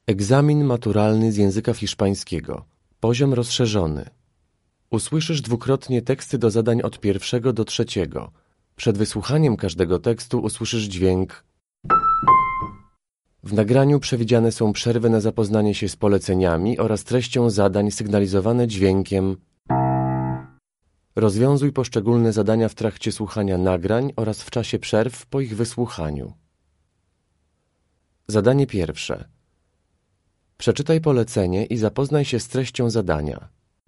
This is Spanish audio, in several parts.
Egzamin maturalny z języka hiszpańskiego. Poziom rozszerzony. Usłyszysz dwukrotnie teksty do zadań od 1. do 3. Przed wysłuchaniem każdego tekstu usłyszysz dźwięk. W nagraniu przewidziane są przerwy na zapoznanie się z poleceniami oraz treścią zadań sygnalizowane dźwiękiem. Rozwiązuj poszczególne zadania w trakcie słuchania nagrań oraz w czasie przerw po ich wysłuchaniu. Zadanie pierwsze. Przeczytaj polecenie i zapoznaj się z treścią zadania.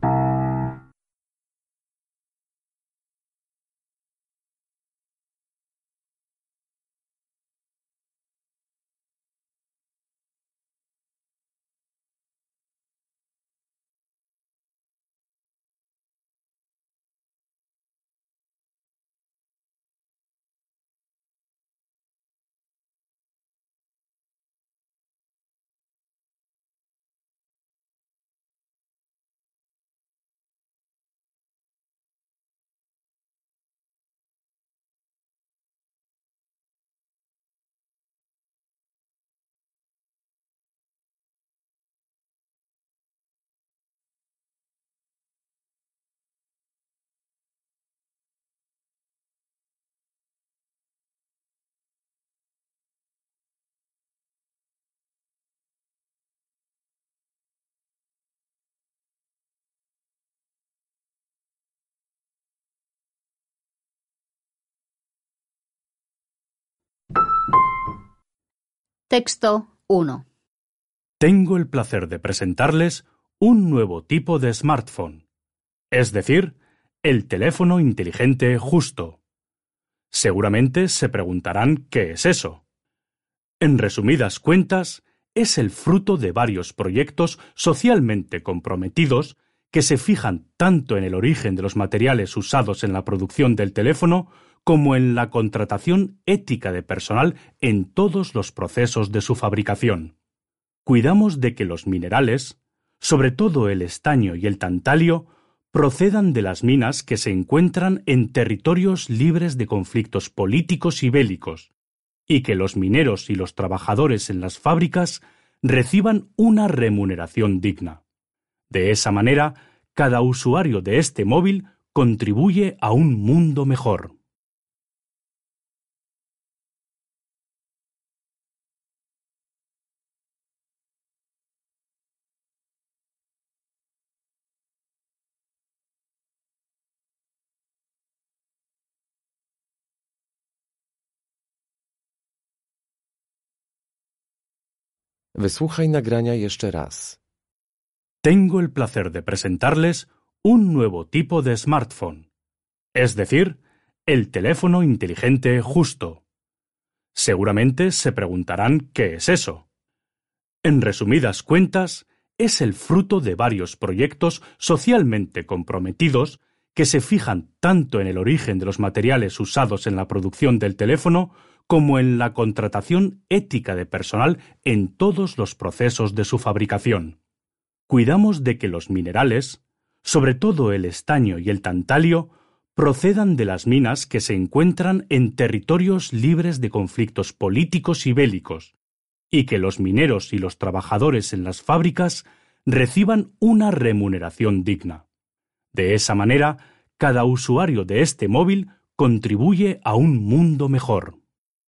Texto 1. Tengo el placer de presentarles un nuevo tipo de smartphone, es decir, el teléfono inteligente justo. Seguramente se preguntarán qué es eso. En resumidas cuentas, es el fruto de varios proyectos socialmente comprometidos que se fijan tanto en el origen de los materiales usados en la producción del teléfono como en la contratación ética de personal en todos los procesos de su fabricación. Cuidamos de que los minerales, sobre todo el estaño y el tantalio, procedan de las minas que se encuentran en territorios libres de conflictos políticos y bélicos, y que los mineros y los trabajadores en las fábricas reciban una remuneración digna. De esa manera, cada usuario de este móvil contribuye a un mundo mejor. Wysłuchaj nagrania jeszcze raz. Tengo el placer de presentarles un nuevo tipo de smartphone, es decir, el teléfono inteligente justo. Seguramente se preguntarán qué es eso. En resumidas cuentas, es el fruto de varios proyectos socialmente comprometidos que se fijan tanto en el origen de los materiales usados en la producción del teléfono como en la contratación ética de personal en todos los procesos de su fabricación. Cuidamos de que los minerales, sobre todo el estaño y el tantalio, procedan de las minas que se encuentran en territorios libres de conflictos políticos y bélicos, y que los mineros y los trabajadores en las fábricas reciban una remuneración digna. De esa manera, cada usuario de este móvil contribuye a un mundo mejor.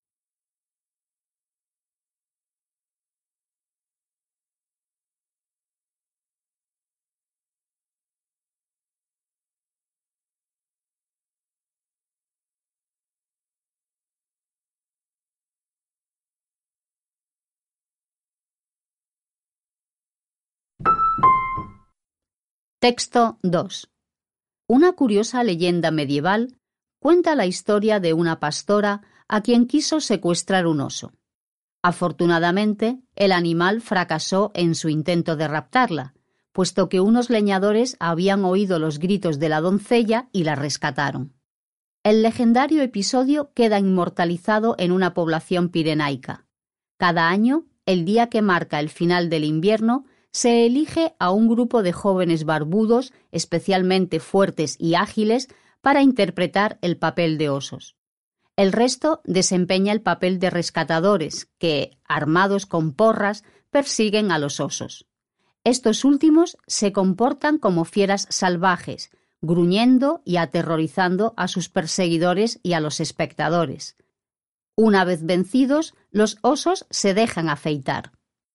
Texto 2. Una curiosa leyenda medieval cuenta la historia de una pastora a quien quiso secuestrar un oso. Afortunadamente, el animal fracasó en su intento de raptarla, puesto que unos leñadores habían oído los gritos de la doncella y la rescataron. El legendario episodio queda inmortalizado en una población pirenaica. Cada año, el día que marca el final del invierno, se elige a un grupo de jóvenes barbudos, especialmente fuertes y ágiles, para interpretar el papel de osos. El resto desempeña el papel de rescatadores que, armados con porras, persiguen a los osos. Estos últimos se comportan como fieras salvajes, gruñendo y aterrorizando a sus perseguidores y a los espectadores. Una vez vencidos, los osos se dejan afeitar.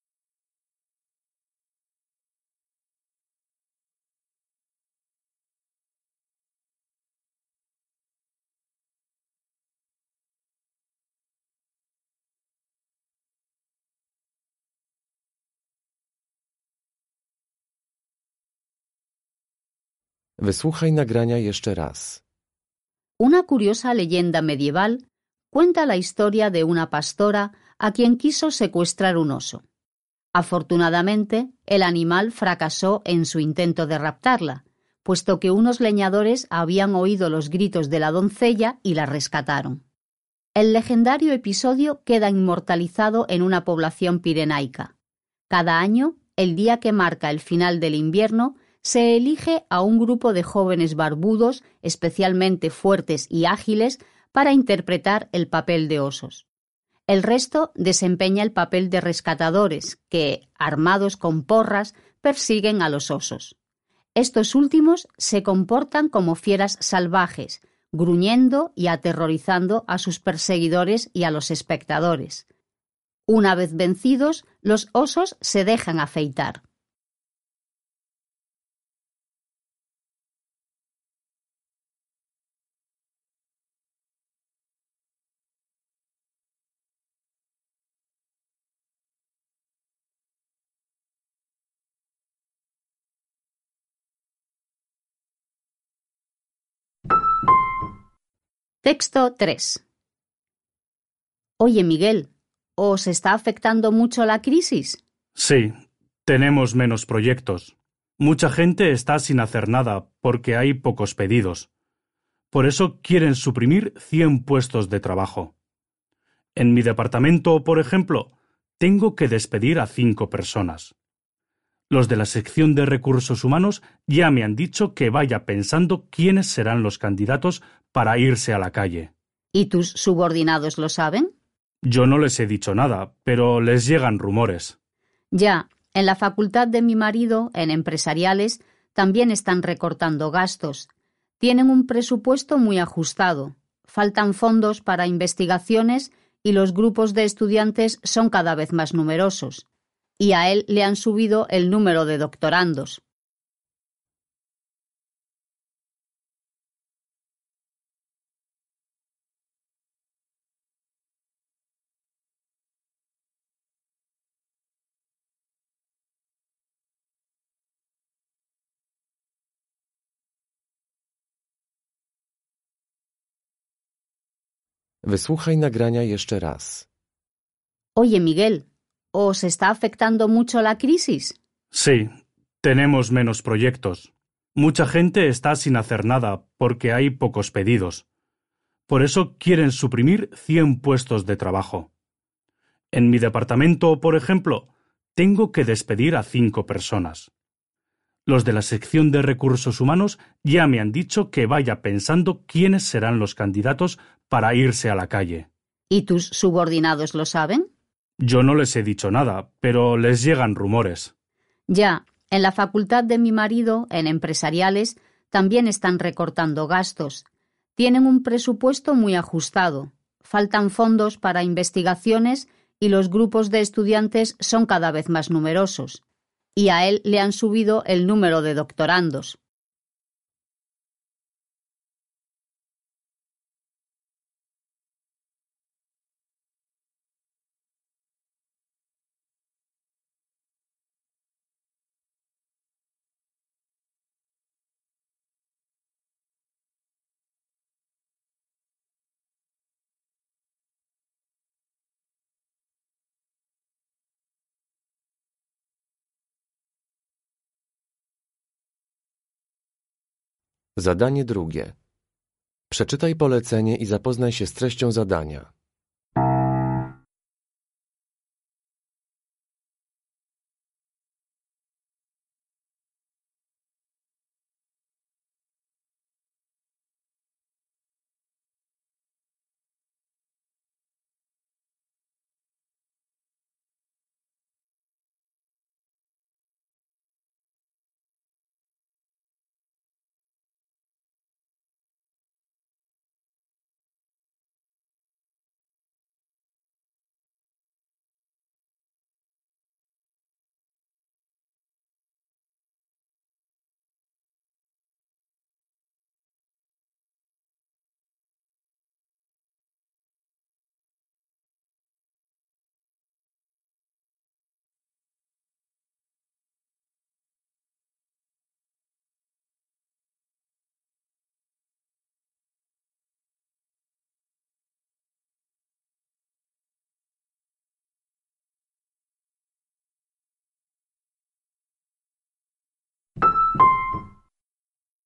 Wysłuchaj nagrania jeszcze raz. Una curiosa leyenda medieval cuenta la historia de una pastora a quien quiso secuestrar un oso. Afortunadamente, el animal fracasó en su intento de raptarla, puesto que unos leñadores habían oído los gritos de la doncella y la rescataron. El legendario episodio queda inmortalizado en una población pirenaica. Cada año, el día que marca el final del invierno, se elige a un grupo de jóvenes barbudos, especialmente fuertes y ágiles, para interpretar el papel de osos. El resto desempeña el papel de rescatadores que, armados con porras, persiguen a los osos. Estos últimos se comportan como fieras salvajes, gruñendo y aterrorizando a sus perseguidores y a los espectadores. Una vez vencidos, los osos se dejan afeitar. Texto 3. Oye, Miguel, ¿os está afectando mucho la crisis? Sí, tenemos menos proyectos. Mucha gente está sin hacer nada porque hay pocos pedidos. Por eso quieren suprimir 100 puestos de trabajo. En mi departamento, por ejemplo, tengo que despedir a 5 personas. Los de la sección de recursos humanos ya me han dicho que vaya pensando quiénes serán los candidatos para irse a la calle. ¿Y tus subordinados lo saben? Yo no les he dicho nada, pero les llegan rumores. Ya, en la facultad de mi marido, en empresariales, también están recortando gastos. Tienen un presupuesto muy ajustado. Faltan fondos para investigaciones y los grupos de estudiantes son cada vez más numerosos. Y a él le han subido el número de doctorandos. Wysłuchaj nagrania jeszcze raz. Oye, Miguel, ¿os está afectando mucho la crisis? Sí, tenemos menos proyectos. Mucha gente está sin hacer nada porque hay pocos pedidos. Por eso quieren suprimir 100 puestos de trabajo. En mi departamento, por ejemplo, tengo que despedir a 5 personas. Los de la sección de recursos humanos ya me han dicho que vaya pensando quiénes serán los candidatos para irse a la calle. ¿Y tus subordinados lo saben? Yo no les he dicho nada, pero les llegan rumores. Ya, en la facultad de mi marido, en empresariales, también están recortando gastos. Tienen un presupuesto muy ajustado. Faltan fondos para investigaciones y los grupos de estudiantes son cada vez más numerosos. Y a él le han subido el número de doctorandos. Zadanie drugie. Przeczytaj polecenie i zapoznaj się z treścią zadania.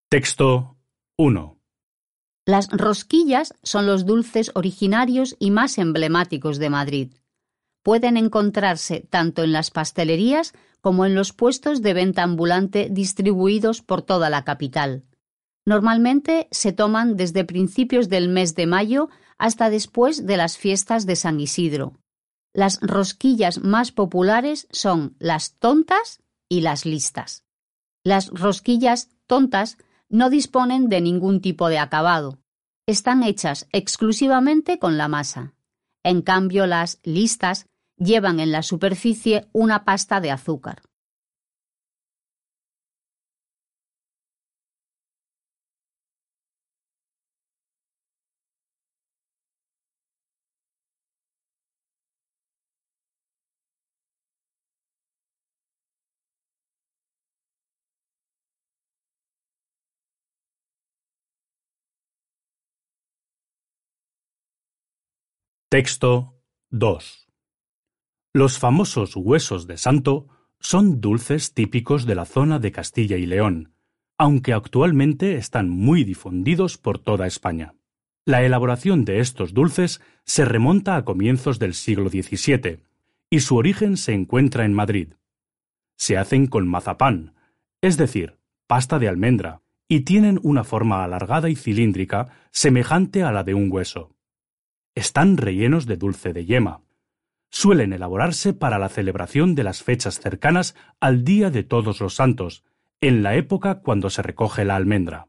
Texto 1. Las rosquillas son los dulces originarios y más emblemáticos de Madrid. Pueden encontrarse tanto en las pastelerías como en los puestos de venta ambulante distribuidos por toda la capital. Normalmente se toman desde principios del mes de mayo hasta después de las fiestas de San Isidro. Las rosquillas más populares son las tontas y las listas. Las rosquillas tontas no disponen de ningún tipo de acabado. Están hechas exclusivamente con la masa. En cambio, las listas llevan en la superficie una pasta de azúcar. Texto 2. Los famosos huesos de santo son dulces típicos de la zona de Castilla y León, aunque actualmente están muy difundidos por toda España. La elaboración de estos dulces se remonta a comienzos del siglo XVII y su origen se encuentra en Madrid. Se hacen con mazapán, es decir, pasta de almendra, y tienen una forma alargada y cilíndrica semejante a la de un hueso. Están rellenos de dulce de yema. Suelen elaborarse para la celebración de las fechas cercanas al Día de Todos los Santos, en la época cuando se recoge la almendra.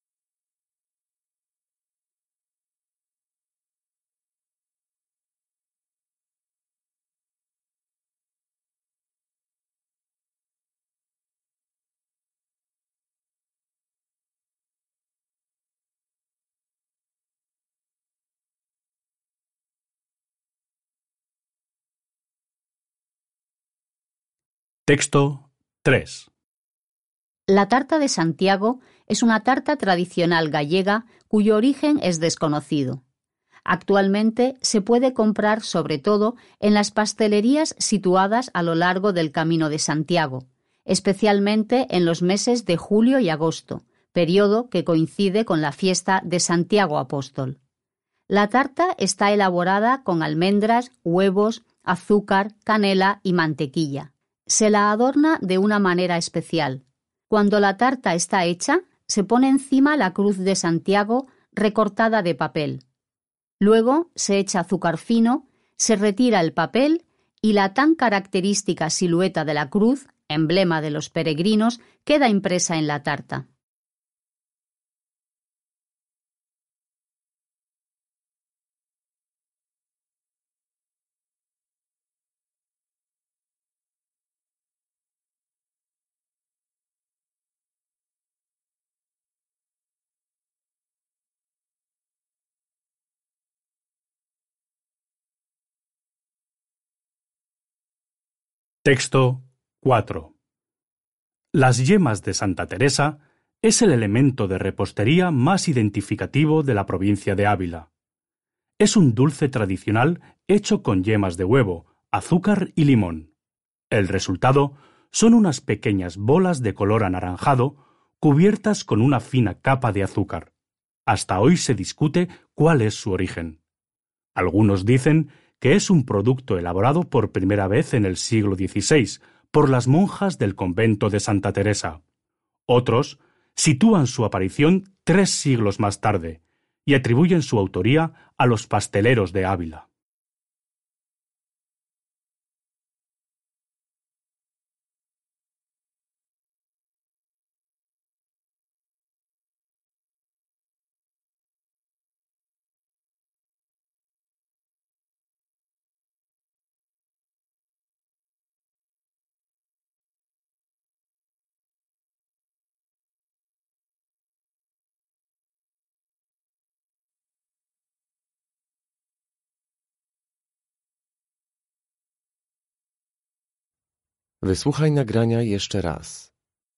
Texto 3. La tarta de Santiago es una tarta tradicional gallega cuyo origen es desconocido. Actualmente se puede comprar sobre todo en las pastelerías situadas a lo largo del Camino de Santiago, especialmente en los meses de julio y agosto, periodo que coincide con la fiesta de Santiago Apóstol. La tarta está elaborada con almendras, huevos, azúcar, canela y mantequilla. Se la adorna de una manera especial. Cuando la tarta está hecha, se pone encima la cruz de Santiago recortada de papel. Luego se echa azúcar fino, se retira el papel y la tan característica silueta de la cruz, emblema de los peregrinos, queda impresa en la tarta. Texto 4. Las yemas de Santa Teresa es el elemento de repostería más identificativo de la provincia de Ávila. Es un dulce tradicional hecho con yemas de huevo, azúcar y limón. El resultado son unas pequeñas bolas de color anaranjado cubiertas con una fina capa de azúcar. Hasta hoy se discute cuál es su origen. Algunos dicen que es un producto elaborado por primera vez en el siglo XVI por las monjas del convento de Santa Teresa. Otros sitúan su aparición 3 siglos más tarde y atribuyen su autoría a los pasteleros de Ávila. Wysłuchaj nagrania jeszcze raz.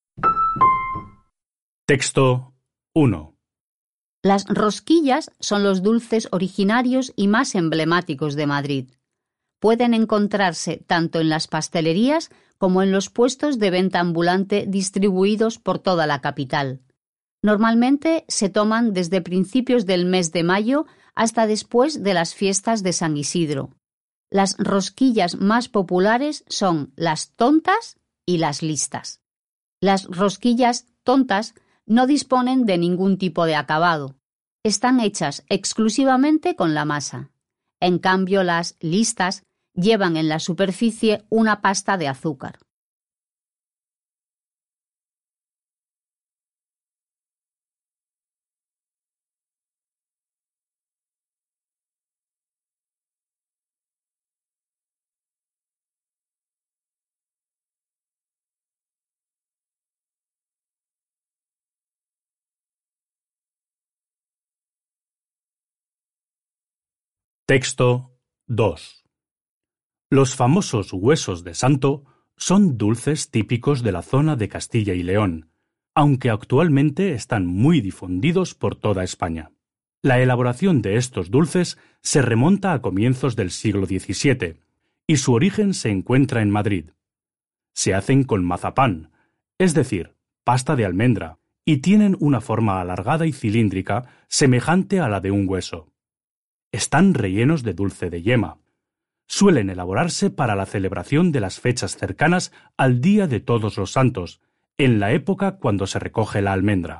Texto 1. Las rosquillas son los dulces originarios y más emblemáticos de Madrid. Pueden encontrarse tanto en las pastelerías como en los puestos de venta ambulante distribuidos por toda la capital. Normalmente se toman desde principios del mes de mayo hasta después de las fiestas de San Isidro. Las rosquillas más populares son las tontas y las listas. Las rosquillas tontas no disponen de ningún tipo de acabado. Están hechas exclusivamente con la masa. En cambio, las listas llevan en la superficie una pasta de azúcar. Texto 2. Los famosos huesos de santo son dulces típicos de la zona de Castilla y León, aunque actualmente están muy difundidos por toda España. La elaboración de estos dulces se remonta a comienzos del siglo XVII y su origen se encuentra en Madrid. Se hacen con mazapán, es decir, pasta de almendra, y tienen una forma alargada y cilíndrica semejante a la de un hueso. Están rellenos de dulce de yema. Suelen elaborarse para la celebración de las fechas cercanas al Día de Todos los Santos, en la época cuando se recoge la almendra.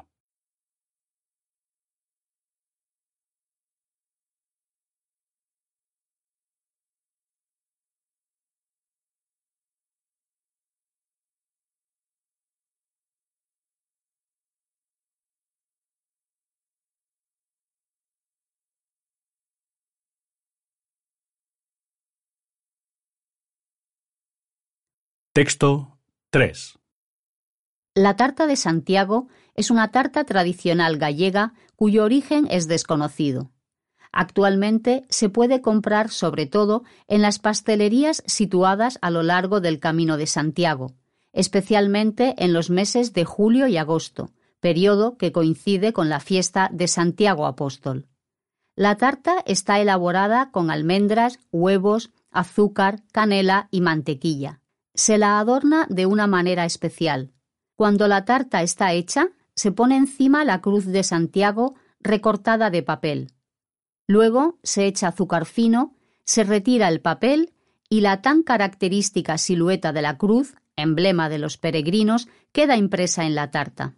Texto 3. La tarta de Santiago es una tarta tradicional gallega cuyo origen es desconocido. Actualmente se puede comprar sobre todo en las pastelerías situadas a lo largo del Camino de Santiago, especialmente en los meses de julio y agosto, periodo que coincide con la fiesta de Santiago Apóstol. La tarta está elaborada con almendras, huevos, azúcar, canela y mantequilla. Se la adorna de una manera especial. Cuando la tarta está hecha, se pone encima la cruz de Santiago recortada de papel. Luego se echa azúcar fino, se retira el papel y la tan característica silueta de la cruz, emblema de los peregrinos, queda impresa en la tarta.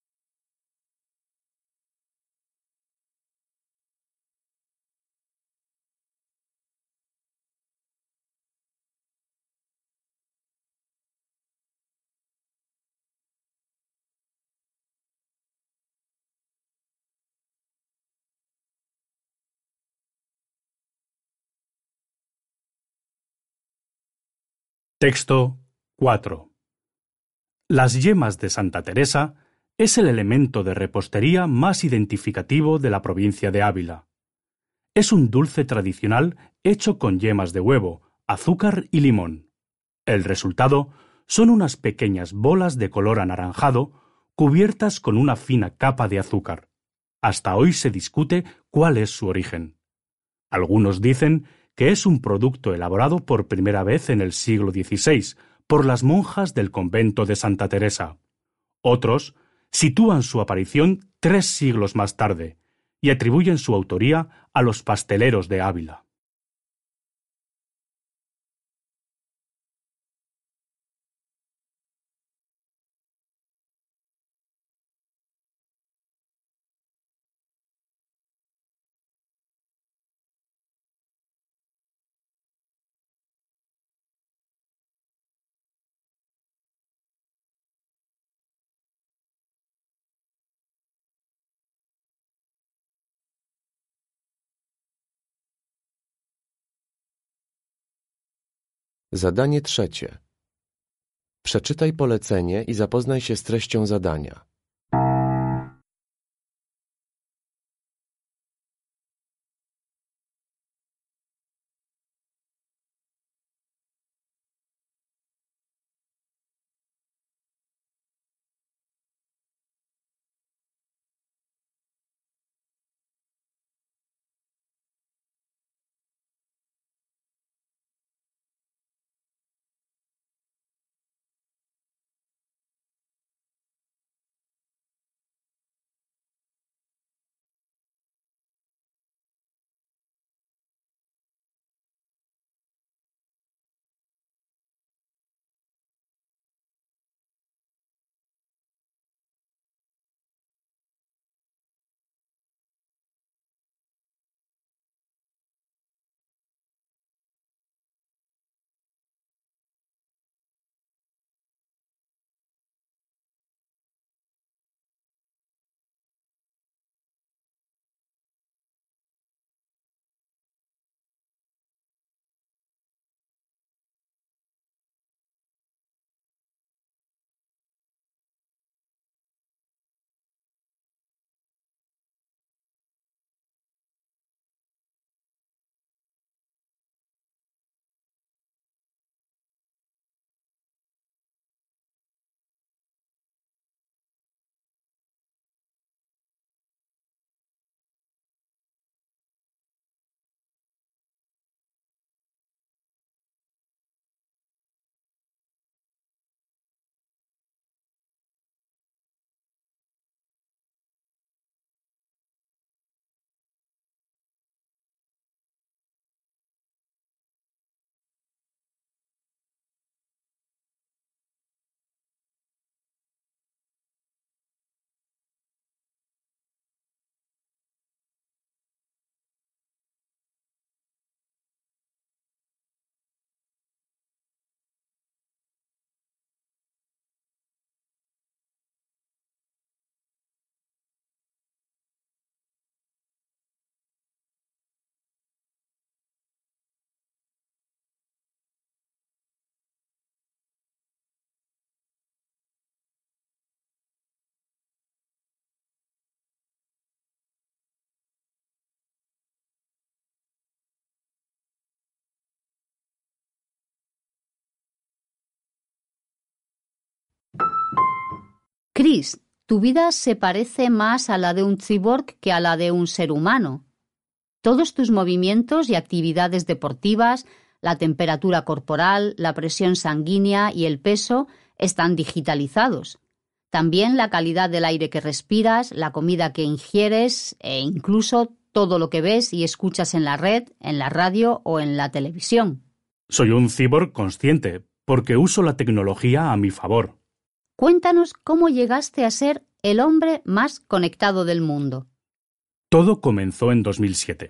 Texto 4. Las yemas de Santa Teresa es el elemento de repostería más identificativo de la provincia de Ávila. Es un dulce tradicional hecho con yemas de huevo, azúcar y limón. El resultado son unas pequeñas bolas de color anaranjado cubiertas con una fina capa de azúcar. Hasta hoy se discute cuál es su origen. Algunos dicen que es un producto elaborado por primera vez en el siglo XVI por las monjas del convento de Santa Teresa. Otros sitúan su aparición 3 siglos más tarde y atribuyen su autoría a los pasteleros de Ávila. Zadanie trzecie. Przeczytaj polecenie i zapoznaj się z treścią zadania. Chris, tu vida se parece más a la de un cyborg que a la de un ser humano. Todos tus movimientos y actividades deportivas, la temperatura corporal, la presión sanguínea y el peso están digitalizados. También la calidad del aire que respiras, la comida que ingieres e incluso todo lo que ves y escuchas en la red, en la radio o en la televisión. Soy un cyborg consciente, porque uso la tecnología a mi favor. Cuéntanos cómo llegaste a ser el hombre más conectado del mundo. Todo comenzó en 2007.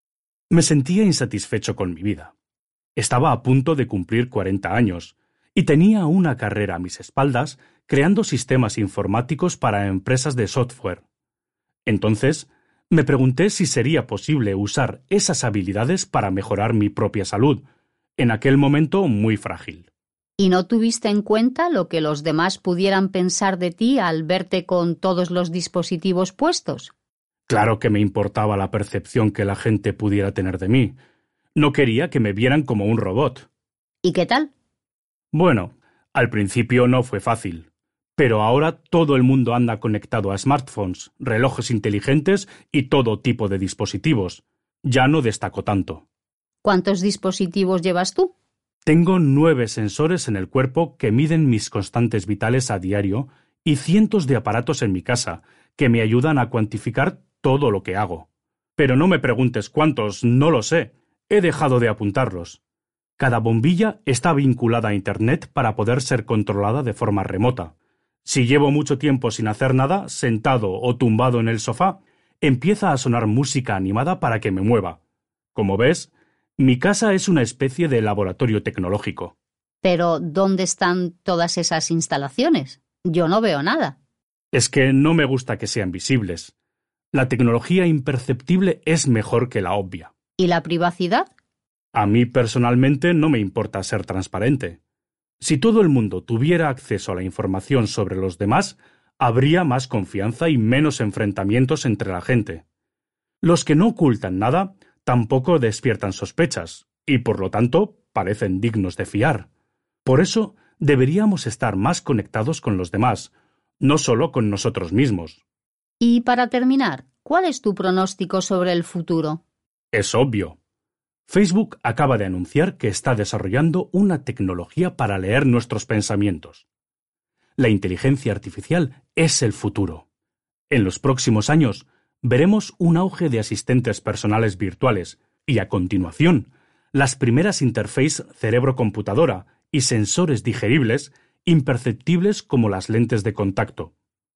Me sentía insatisfecho con mi vida. Estaba a punto de cumplir 40 años y tenía una carrera a mis espaldas creando sistemas informáticos para empresas de software. Entonces, me pregunté si sería posible usar esas habilidades para mejorar mi propia salud, en aquel momento muy frágil. ¿Y no tuviste en cuenta lo que los demás pudieran pensar de ti al verte con todos los dispositivos puestos? Claro que me importaba la percepción que la gente pudiera tener de mí. No quería que me vieran como un robot. ¿Y qué tal? Bueno, al principio no fue fácil, pero ahora todo el mundo anda conectado a smartphones, relojes inteligentes y todo tipo de dispositivos. Ya no destaco tanto. ¿Cuántos dispositivos llevas tú? Tengo 9 sensores en el cuerpo que miden mis constantes vitales a diario y cientos de aparatos en mi casa que me ayudan a cuantificar todo lo que hago. Pero no me preguntes cuántos, no lo sé. He dejado de apuntarlos. Cada bombilla está vinculada a Internet para poder ser controlada de forma remota. Si llevo mucho tiempo sin hacer nada, sentado o tumbado en el sofá, empieza a sonar música animada para que me mueva. Como ves, mi casa es una especie de laboratorio tecnológico. Pero, ¿dónde están todas esas instalaciones? Yo no veo nada. Es que no me gusta que sean visibles. La tecnología imperceptible es mejor que la obvia. ¿Y la privacidad? A mí personalmente no me importa ser transparente. Si todo el mundo tuviera acceso a la información sobre los demás, habría más confianza y menos enfrentamientos entre la gente. Los que no ocultan nada tampoco despiertan sospechas y, por lo tanto, parecen dignos de fiar. Por eso, deberíamos estar más conectados con los demás, no solo con nosotros mismos. Y para terminar, ¿cuál es tu pronóstico sobre el futuro? Es obvio. Facebook acaba de anunciar que está desarrollando una tecnología para leer nuestros pensamientos. La inteligencia artificial es el futuro. En los próximos años, veremos un auge de asistentes personales virtuales y, a continuación, las primeras interfaces cerebro-computadora y sensores digeribles imperceptibles como las lentes de contacto.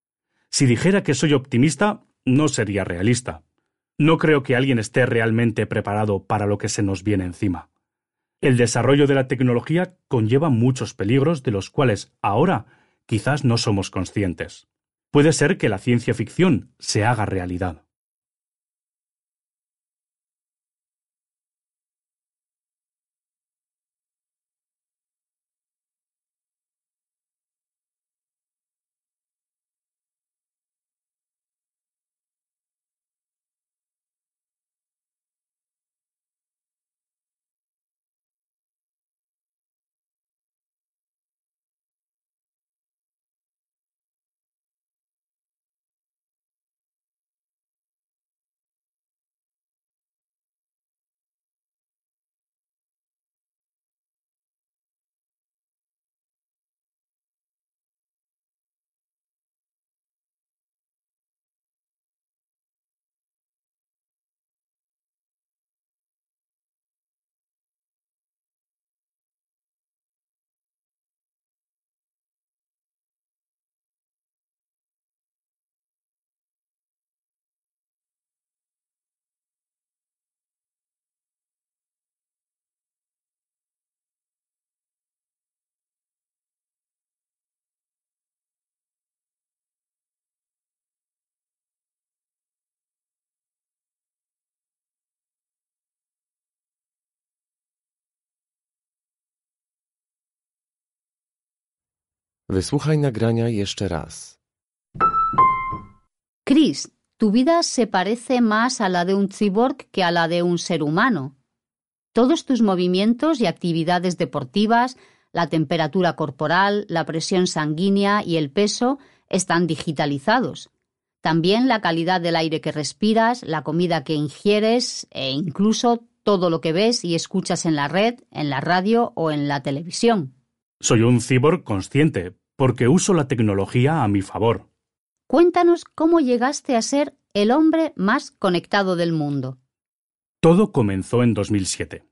Si dijera que soy optimista, no sería realista. No creo que alguien esté realmente preparado para lo que se nos viene encima. El desarrollo de la tecnología conlleva muchos peligros de los cuales ahora quizás no somos conscientes. Puede ser que la ciencia ficción se haga realidad. Wysłuchaj nagrania jeszcze raz. Chris, tu vida se parece más a la de un cyborg que a la de un ser humano. Todos tus movimientos y actividades deportivas, la temperatura corporal, la presión sanguínea y el peso están digitalizados. También la calidad del aire que respiras, la comida que ingieres e incluso todo lo que ves y escuchas en la red, en la radio o en la televisión. Soy un cyborg consciente, porque uso la tecnología a mi favor. Cuéntanos cómo llegaste a ser el hombre más conectado del mundo. Todo comenzó en 2007.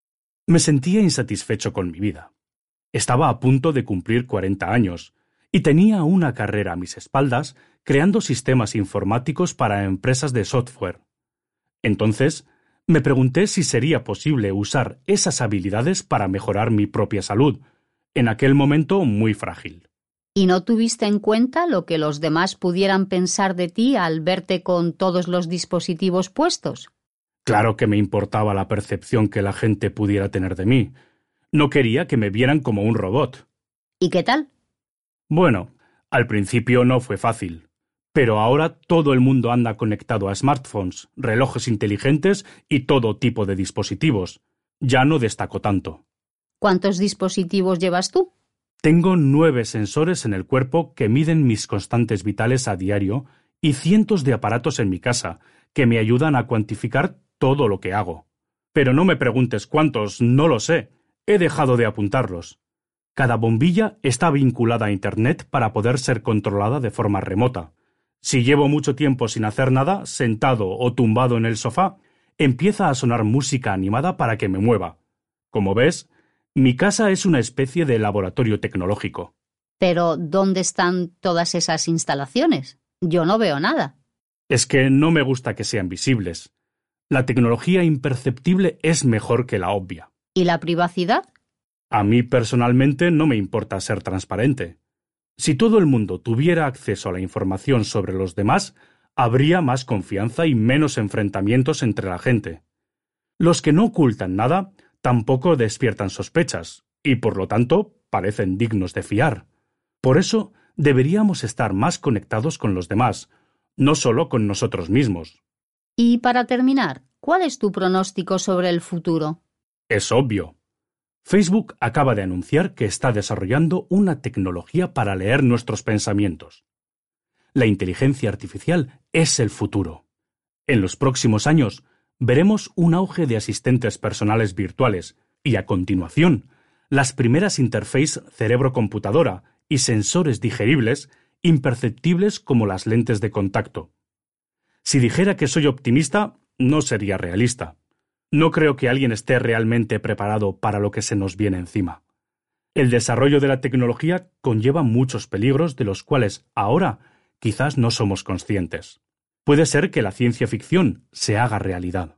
Me sentía insatisfecho con mi vida. Estaba a punto de cumplir 40 años y tenía una carrera a mis espaldas creando sistemas informáticos para empresas de software. Entonces, me pregunté si sería posible usar esas habilidades para mejorar mi propia salud, en aquel momento muy frágil. ¿Y no tuviste en cuenta lo que los demás pudieran pensar de ti al verte con todos los dispositivos puestos? Claro que me importaba la percepción que la gente pudiera tener de mí. No quería que me vieran como un robot. ¿Y qué tal? Bueno, al principio no fue fácil, pero ahora todo el mundo anda conectado a smartphones, relojes inteligentes y todo tipo de dispositivos. Ya no destaco tanto. ¿Cuántos dispositivos llevas tú? Tengo 9 sensores en el cuerpo que miden mis constantes vitales a diario y cientos de aparatos en mi casa que me ayudan a cuantificar todo lo que hago. Pero no me preguntes cuántos, no lo sé. He dejado de apuntarlos. Cada bombilla está vinculada a Internet para poder ser controlada de forma remota. Si llevo mucho tiempo sin hacer nada, sentado o tumbado en el sofá, empieza a sonar música animada para que me mueva. Como ves, mi casa es una especie de laboratorio tecnológico. Pero, ¿dónde están todas esas instalaciones? Yo no veo nada. Es que no me gusta que sean visibles. La tecnología imperceptible es mejor que la obvia. ¿Y la privacidad? A mí personalmente no me importa ser transparente. Si todo el mundo tuviera acceso a la información sobre los demás, habría más confianza y menos enfrentamientos entre la gente. Los que no ocultan nada tampoco despiertan sospechas, y por lo tanto parecen dignos de fiar. Por eso deberíamos estar más conectados con los demás, no solo con nosotros mismos. Y para terminar, ¿cuál es tu pronóstico sobre el futuro? Es obvio. Facebook acaba de anunciar que está desarrollando una tecnología para leer nuestros pensamientos. La inteligencia artificial es el futuro. En los próximos años veremos un auge de asistentes personales virtuales y, a continuación, las primeras interfaces cerebro-computadora y sensores digeribles imperceptibles como las lentes de contacto. Si dijera que soy optimista, no sería realista. No creo que alguien esté realmente preparado para lo que se nos viene encima. El desarrollo de la tecnología conlleva muchos peligros de los cuales ahora quizás no somos conscientes. Puede ser que la ciencia ficción se haga realidad.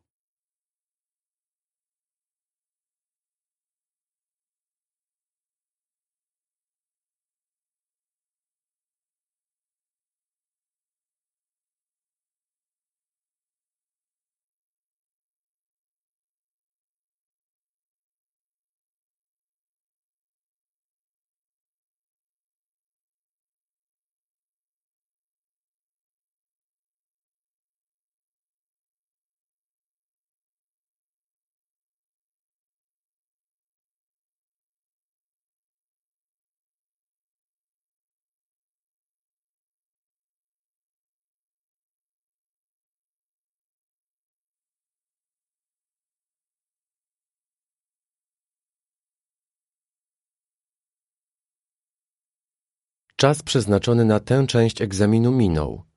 Czas przeznaczony na tę część egzaminu minął.